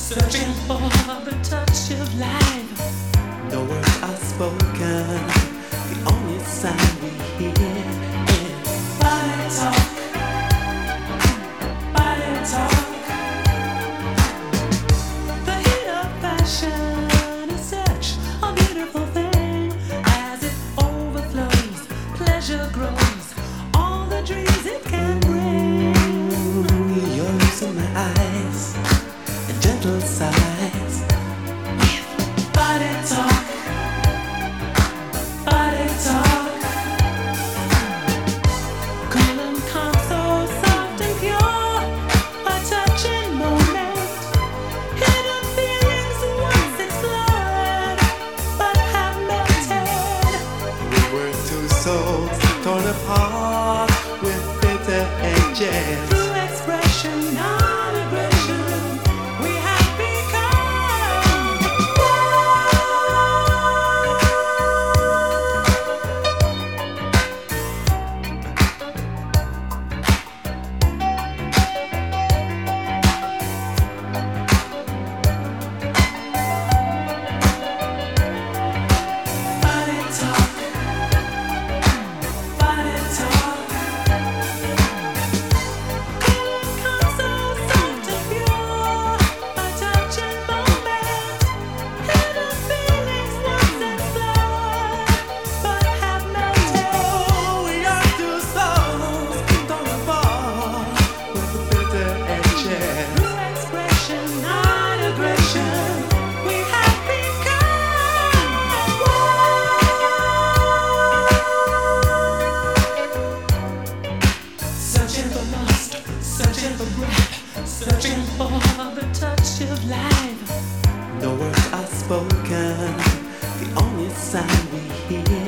Searching for the touch of life. No words are spoken. The only sound we hear is Body talk, body talk. The heat of passion is such a beautiful thing. As it overflows, pleasure grows. All the dreams it can bring. you're losing my eyes and gentle sighs. Body talk, body talk. Cool and calm, so soft and pure. A touching moment. Hidden feelings once explored, but have melted. We were two souls torn apart with bitter edges. Through expression, non-aggression, we have become body talk, body talk. Come so soft and pure, a touching moment. Hidden feelings once explored, but have melted. We are two souls torn apart with bitter edges. Through expression, not aggression, we have become one. Searching for lust, searching for breath, searching for the touch of life. No words are spoken. The only sound we hear